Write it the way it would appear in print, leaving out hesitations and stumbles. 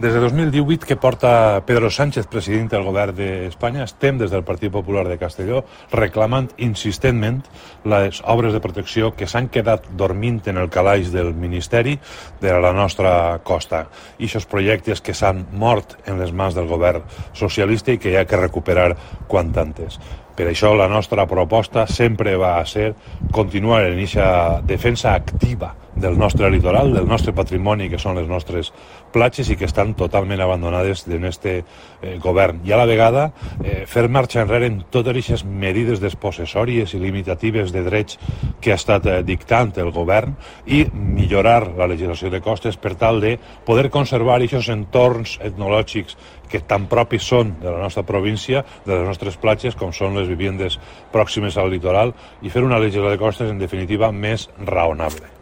Des de 2018 que porta Pedro Sánchez, president del govern d'Espanya, estem des del Partit Popular de Castelló reclamant insistentment les obres de protecció que s'han quedat dormint en el calaix del Ministeri de la nostra costa. I aquests projectes que s'han mort en les mans del govern socialista i que hi ha que recuperar quant antes. Per això la nostra proposta sempre va ser continuar en aquesta defensa activa del nostre litoral, del nostre patrimoni, que són les nostres platges i que estan totalment abandonades en este govern. I a la vegada fer marxa enrere en totes aquestes medides despossessòries i limitatives de drets que ha estat dictant el govern i millorar la legislació de costes per tal de poder conservar aquests entorns etnològics que tan propis són de la nostra província, de les nostres platges, com són les viviendes pròximes al litoral, i fer una legislació de costes, en definitiva, més raonable.